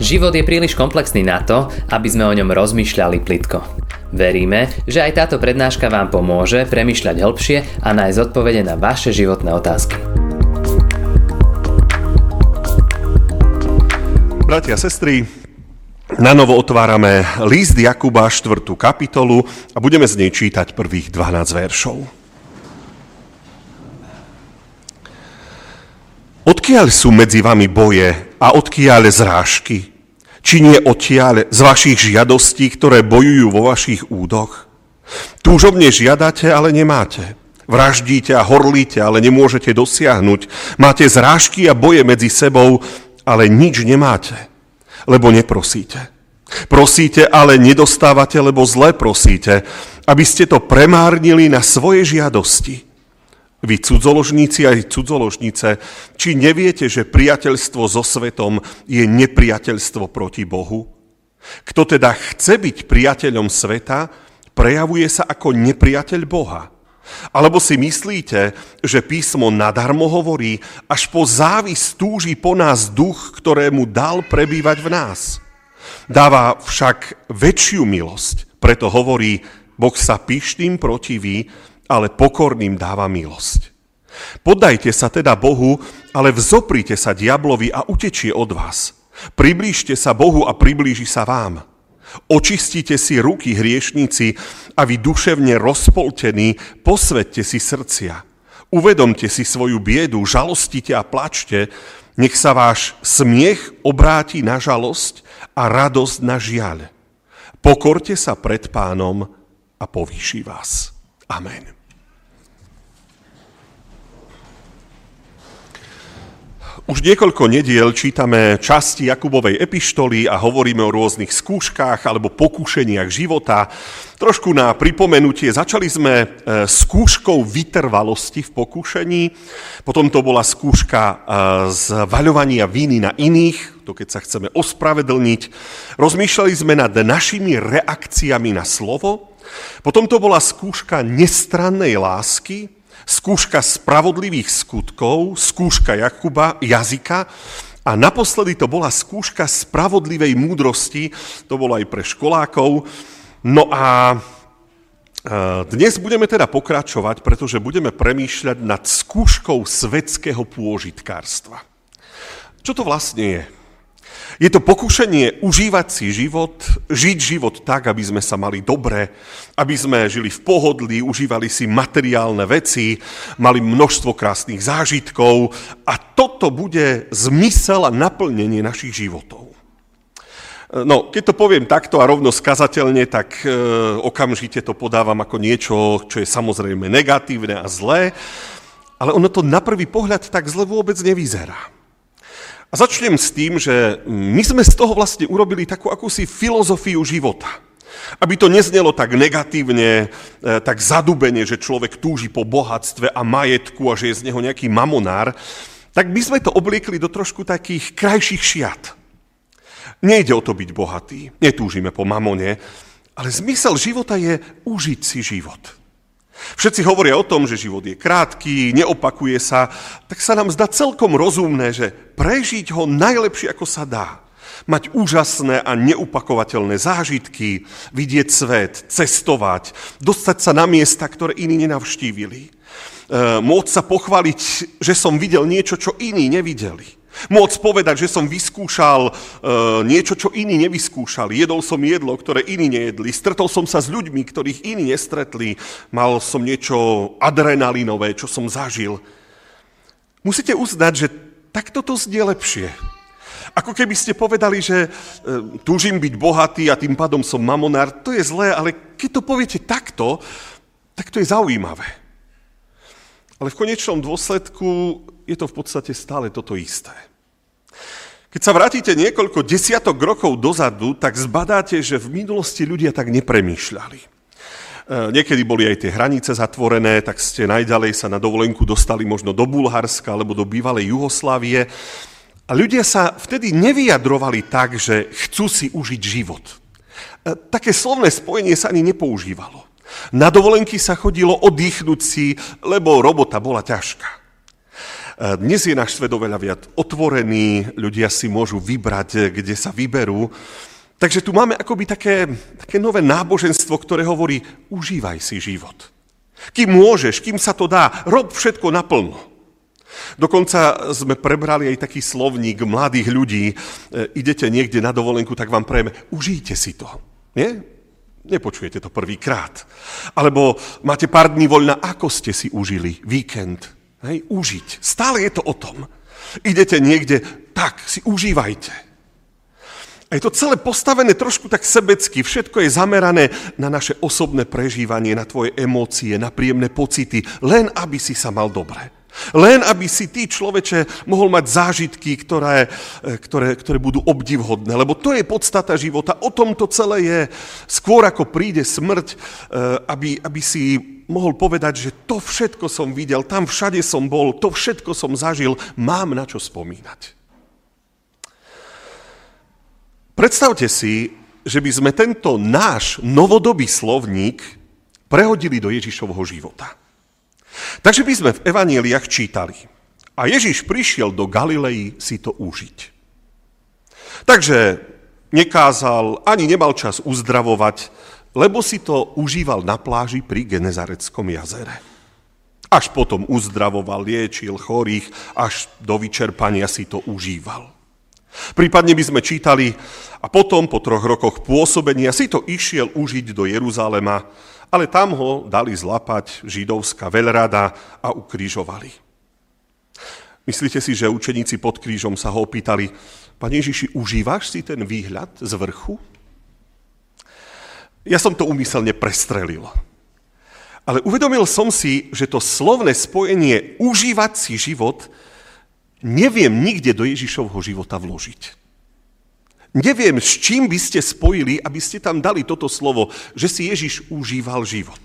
Život je príliš komplexný na to, aby sme o ňom rozmýšľali plitko. Veríme, že aj táto prednáška vám pomôže premýšľať hĺbšie a nájsť odpovede na vaše životné otázky. Bratia a sestry, nanovo otvárame list Jakuba 4. kapitolu a budeme z nej čítať prvých 12 veršov. Odkiaľ sú medzi vami boje a odkiaľ zrážky? Či nie odtiaľ z vašich žiadostí, ktoré bojujú vo vašich údoch? Túžobne žiadate, ale nemáte. Vraždíte a horlíte, ale nemôžete dosiahnuť. Máte zrážky a boje medzi sebou, ale nič nemáte, lebo neprosíte. Prosíte, ale nedostávate, lebo zle prosíte, aby ste to premárnili na svoje žiadosti. Vy cudzoložníci aj cudzoložnice, či neviete, že priateľstvo so svetom je nepriateľstvo proti Bohu? Kto teda chce byť priateľom sveta, prejavuje sa ako nepriateľ Boha. Alebo si myslíte, že písmo nadarmo hovorí, až po závisť túži po nás duch, ktorému dal prebývať v nás? Dáva však väčšiu milosť, preto hovorí, Boh sa pyšným protiví, ale pokorným dáva milosť. Poddajte sa teda Bohu, ale vzoprite sa diablovi a utečie od vás. Priblížte sa Bohu a priblíži sa vám. Očistite si ruky, hriešníci, a vy duševne rozpoltení, posväťte si srdcia. Uvedomte si svoju biedu, žalostite a plačte, nech sa váš smiech obráti na žalosť a radosť na žiaľ. Pokorte sa pred Pánom a povýši vás. Amen. Už niekoľko nediel čítame časti Jakubovej epištoly a hovoríme o rôznych skúškach alebo pokúšeniach života. Trošku na pripomenutie, začali sme skúškou vytrvalosti v pokúšení, potom to bola skúška zvaľovania viny na iných, to keď sa chceme ospravedlniť. Rozmýšľali sme nad našimi reakciami na slovo, potom to bola skúška nestrannej lásky, skúška spravodlivých skutkov, skúška Jakuba, jazyka a naposledy to bola skúška spravodlivej múdrosti, to bolo aj pre školákov. No a dnes budeme teda pokračovať, pretože budeme premýšľať nad skúškou svetského pôžitkárstva. Čo to vlastne je? Je to pokúšanie užívať si život, žiť život tak, aby sme sa mali dobre, aby sme žili v pohodlí, užívali si materiálne veci, mali množstvo krásnych zážitkov a toto bude zmysel a naplnenie našich životov. No, keď to poviem takto a rovno skazateľne, tak okamžite to podávam ako niečo, čo je samozrejme negatívne a zlé, ale ono to na prvý pohľad tak zle vôbec nevyzerá. A začnem s tým, že my sme z toho vlastne urobili takú akúsi filozofiu života. Aby to neznelo tak negatívne, tak zadubene, že človek túži po bohatstve a majetku a že je z neho nejaký mamonár, tak by sme to obliekli do trošku takých krajších šiat. Nejde o to byť bohatý, netúžime po mamone, ale zmysel života je užiť si život. Všetci hovoria o tom, že život je krátky, neopakuje sa, tak sa nám zdá celkom rozumné, že prežiť ho najlepšie, ako sa dá. Mať úžasné a neupakovateľné zážitky, vidieť svet, cestovať, dostať sa na miesta, ktoré iní nenavštívili. Môcť sa pochváliť, že som videl niečo, čo iní nevideli. Môcť povedať, že som vyskúšal niečo, čo iní nevyskúšali. Jedol som jedlo, ktoré iní nejedli. Stretol som sa s ľuďmi, ktorých iní nestretli. Mal som niečo adrenalinové, čo som zažil. Musíte uznať, že takto to znie lepšie. Ako keby ste povedali, že túžim byť bohatý a tým pádom som mamonár. To je zlé, ale keď to poviete takto, tak to je zaujímavé. Ale v konečnom dôsledku je to v podstate stále toto isté. Keď sa vrátite niekoľko desiatok rokov dozadu, tak zbadáte, že v minulosti ľudia tak nepremýšľali. Niekedy boli aj tie hranice zatvorené, tak ste najďalej sa na dovolenku dostali možno do Bulharska alebo do bývalej Juhoslávie. A ľudia sa vtedy nevyjadrovali tak, že chcú si užiť život. Také slovné spojenie sa ani nepoužívalo. Na dovolenky sa chodilo oddychnúť si, lebo robota bola ťažká. Dnes je náš svet oveľa viac otvorený, ľudia si môžu vybrať, kde sa vyberú. Takže tu máme akoby také nové náboženstvo, ktoré hovorí, užívaj si život. Kým môžeš, kým sa to dá, rob všetko naplno. Dokonca sme prebrali aj taký slovník mladých ľudí, idete niekde na dovolenku, tak vám prejme, užijte si to. Nie? Nepočujete to prvýkrát. Alebo máte pár dní voľna, ako ste si užili víkend? Hej, užiť. Stále je to o tom. Idete niekde, tak si užívajte. A je to celé postavené trošku tak sebecky, všetko je zamerané na naše osobné prežívanie, na tvoje emócie, na príjemné pocity, len aby si sa mal dobre. Len aby si ty, človeče, mohol mať zážitky, ktoré budú obdivhodné, lebo to je podstata života, o tom to celé je. Skôr ako príde smrť, aby si mohol povedať, že to všetko som videl, tam všade som bol, to všetko som zažil, mám na čo spomínať. Predstavte si, že by sme tento náš novodobý slovník prehodili do Ježišovho života. Takže by sme v evanjeliách čítali. A Ježiš prišiel do Galilei si to užiť. Takže nekázal, ani nemal čas uzdravovať, lebo si to užíval na pláži pri Genezareckom jazere. Až potom uzdravoval, liečil chorých, až do vyčerpania si to užíval. Prípadne by sme čítali, a potom po 3 rokoch pôsobenia si to išiel užiť do Jeruzalema, ale tam ho dali zlapať židovská veľrada a ukrižovali. Myslíte si, že učeníci pod krížom sa ho opýtali, Pane Ježiši, užívaš si ten výhľad z vrchu? Ja som to úmyselne prestrelil. Ale uvedomil som si, že to slovné spojenie užívať si život neviem nikde do Ježišovho života vložiť. Neviem, s čím by ste spojili, aby ste tam dali toto slovo, že si Ježiš užíval život.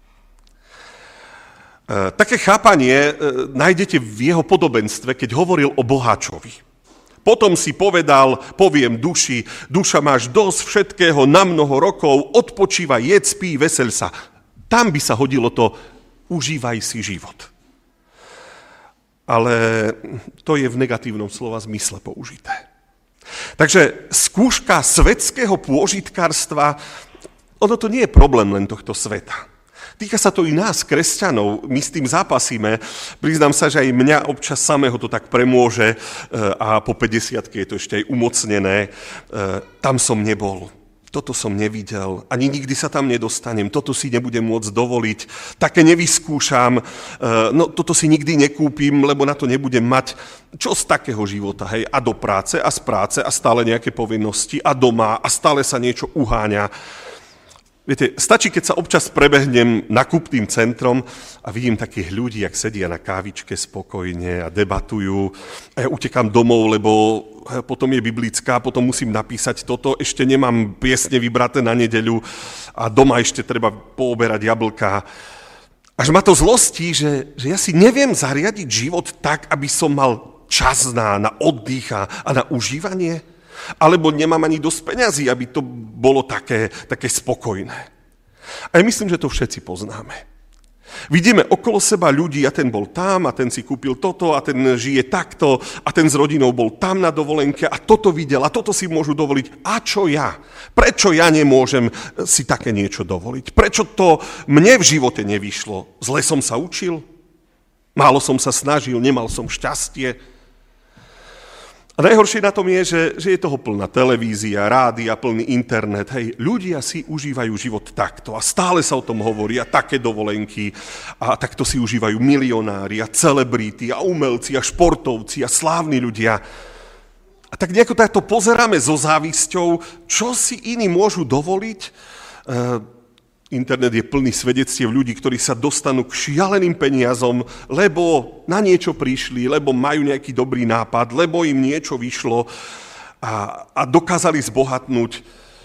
Také chápanie nájdete v jeho podobenstve, keď hovoril o boháčovi. Potom si povedal, poviem duši, duša máš dosť všetkého na mnoho rokov, odpočívaj, jedz, pí, vesel sa. Tam by sa hodilo to, užívaj si život. Ale to je v negatívnom slova zmysle použité. Takže skúška svetského pôžitkárstva, ono to nie je problém len tohto sveta. Týka sa to i nás, kresťanov, my s tým zápasíme. Priznám sa, že aj mňa občas samého to tak premôže a po 50-ke je to ešte aj umocnené. Tam som nebol. Toto som nevidel, ani nikdy sa tam nedostanem, toto si nebudem môcť dovoliť, také nevyskúšam, no toto si nikdy nekúpim, lebo na to nebudem mať. Čo z takého života, hej? A do práce, a z práce, a stále nejaké povinnosti, a doma, a stále sa niečo uháňa. Viete, stačí, keď sa občas prebehnem nakupným centrom a vidím takých ľudí, jak sedia na kávičke spokojne a debatujú. A ja utekám domov, lebo potom je biblická, potom musím napísať toto, ešte nemám piesne vybraté na nedeľu a doma ešte treba pooberať jablká. Až ma to zlostí, že ja si neviem zariadiť život tak, aby som mal čas na oddych a na užívanie. Alebo nemám ani dosť peňazí, aby to bolo také spokojné. A ja myslím, že to všetci poznáme. Vidíme okolo seba ľudí, a ten bol tam, a ten si kúpil toto, a ten žije takto, a ten s rodinou bol tam na dovolenke, a toto videl, a toto si môžu dovoliť. A čo ja? Prečo ja nemôžem si také niečo dovoliť? Prečo to mne v živote nevyšlo? Zle som sa učil? Málo som sa snažil, nemal som šťastie? A najhoršie na tom je, že je toho plná televízia, rádia, plný internet. Hej, ľudia si užívajú život takto a stále sa o tom hovorí a také dovolenky a takto si užívajú milionári a celebrity a umelci a športovci a slávni ľudia. A tak nejako takto pozeráme so závisťou, čo si iní môžu dovoliť. Internet je plný svedectiev ľudí, ktorí sa dostanú k šialeným peniazom, lebo na niečo prišli, lebo majú nejaký dobrý nápad, lebo im niečo vyšlo a dokázali zbohatnúť.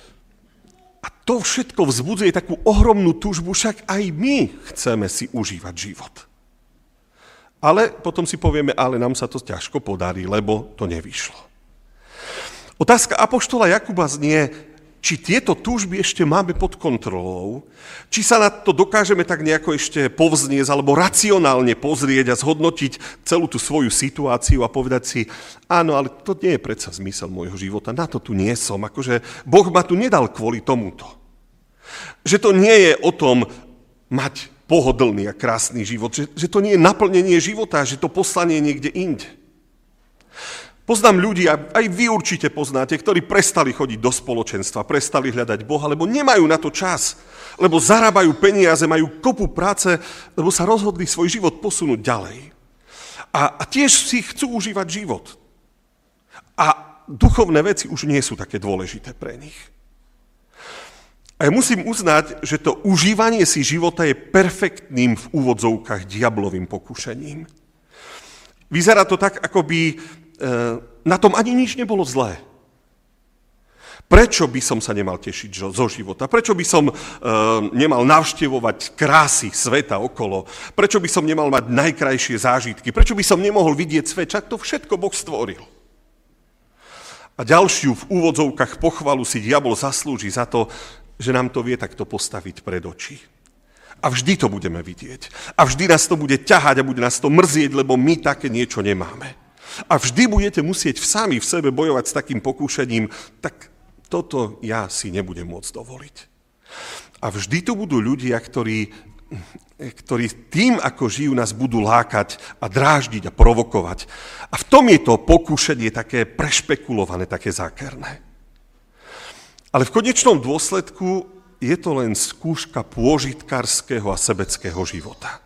A to všetko vzbudzuje takú ohromnú túžbu, však aj my chceme si užívať život. Ale potom si povieme, ale nám sa to ťažko podarí, lebo to nevyšlo. Otázka apoštola Jakuba znie, či tieto túžby ešte máme pod kontrolou, či sa na to dokážeme tak nejako ešte povzniesť alebo racionálne pozrieť a zhodnotiť celú tú svoju situáciu a povedať si, áno, ale to nie je predsa zmysel môjho života, na to tu nie som, akože Boh ma tu nedal kvôli tomuto. Že to nie je o tom mať pohodlný a krásny život, že to nie je naplnenie života, že to poslanie je niekde inde. Poznám ľudí, aj vy určite poznáte, ktorí prestali chodiť do spoločenstva, prestali hľadať Boha, lebo nemajú na to čas, lebo zarábajú peniaze, majú kopu práce, lebo sa rozhodli svoj život posunúť ďalej. A tiež si chcú užívať život. A duchovné veci už nie sú také dôležité pre nich. A ja musím uznať, že to užívanie si života je perfektným v úvodzovkách diablovým pokušením. Vyzerá to tak, ako by na tom ani nič nebolo zlé. Prečo by som sa nemal tešiť zo života? Prečo by som nemal navštevovať krásy sveta okolo? Prečo by som nemal mať najkrajšie zážitky? Prečo by som nemohol vidieť svet? Čak to všetko Boh stvoril. A ďalšiu v úvodzovkách pochvalu si diabol zaslúži za to, že nám to vie takto postaviť pred oči. A vždy to budeme vidieť. A vždy nás to bude ťahať a bude nás to mrzieť, lebo my také niečo nemáme. A vždy budete musieť sami v sebe bojovať s takým pokúšením, tak toto ja si nebudem môcť dovoliť. A vždy tu budú ľudia, ktorí tým, ako žijú, nás budú lákať a dráždiť a provokovať. A v tom je to pokúšenie také prešpekulované, také zákerné. Ale v konečnom dôsledku je to len skúška pôžitkárskeho a sebeckého života.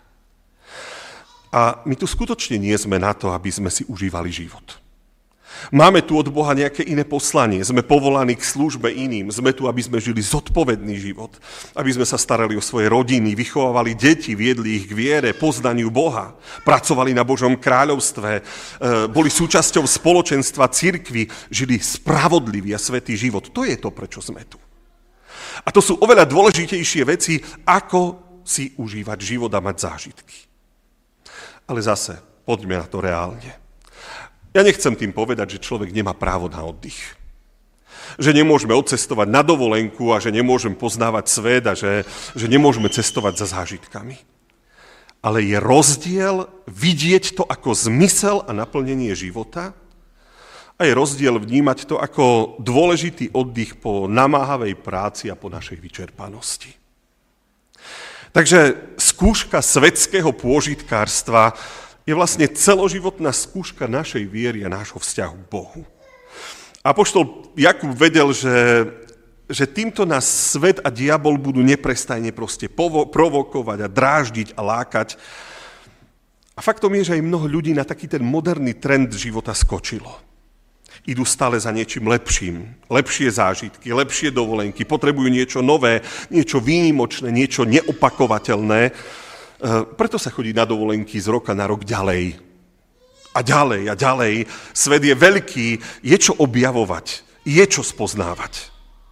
A my tu skutočne nie sme na to, aby sme si užívali život. Máme tu od Boha nejaké iné poslanie, sme povolaní k službe iným, sme tu, aby sme žili zodpovedný život, aby sme sa starali o svoje rodiny, vychovávali deti, viedli ich k viere, poznaniu Boha, pracovali na Božom kráľovstve, boli súčasťou spoločenstva cirkvi, žili spravodlivý a svätý život. To je to, prečo sme tu. A to sú oveľa dôležitejšie veci, ako si užívať život a mať zážitky. Ale zase, poďme na to reálne. Ja nechcem tým povedať, že človek nemá právo na oddych. Že nemôžeme odcestovať na dovolenku a že nemôžeme poznávať svet a že nemôžeme cestovať za zážitkami. Ale je rozdiel vidieť to ako zmysel a naplnenie života a je rozdiel vnímať to ako dôležitý oddych po namáhavej práci a po našej vyčerpanosti. Takže skúška svetského pôžitkárstva je vlastne celoživotná skúška našej viery a nášho vzťahu k Bohu. Apoštol Jakub vedel, že týmto nás svet a diabol budú neprestajne proste provokovať a dráždiť a lákať. A faktom je, že aj mnoho ľudí na taký ten moderný trend života skočilo. Idú stále za niečím lepším, lepšie zážitky, lepšie dovolenky, potrebujú niečo nové, niečo výnimočné, niečo neopakovateľné. Preto sa chodí na dovolenky z roka na rok ďalej. A ďalej a ďalej. Svet je veľký, je čo objavovať, je čo spoznávať.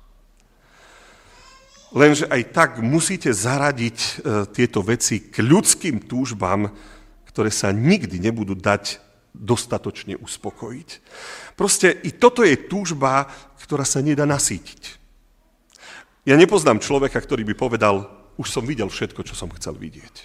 Lenže aj tak musíte zaradiť tieto veci k ľudským túžbám, ktoré sa nikdy nebudú dať dostatočne uspokojiť. Proste i toto je túžba, ktorá sa nedá nasýtiť. Ja nepoznám človeka, ktorý by povedal, už som videl všetko, čo som chcel vidieť.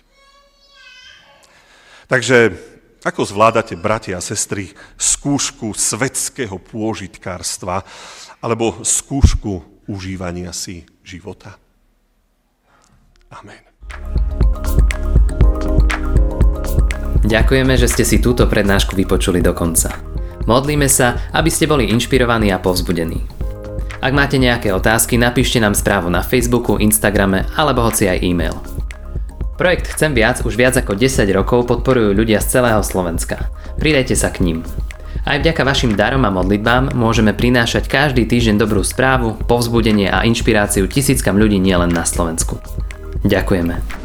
Takže ako zvládate, bratia a sestry, skúšku svetského pôžitkárstva alebo skúšku užívania si života? Amen. Ďakujeme, že ste si túto prednášku vypočuli do konca. Modlíme sa, aby ste boli inšpirovaní a povzbudení. Ak máte nejaké otázky, napíšte nám správu na Facebooku, Instagrame alebo hoci aj e-mail. Projekt Chcem viac už viac ako 10 rokov podporujú ľudia z celého Slovenska. Pridajte sa k nim. Aj vďaka vašim darom a modlitbám môžeme prinášať každý týždeň dobrú správu, povzbudenie a inšpiráciu tisíckam ľudí nielen na Slovensku. Ďakujeme.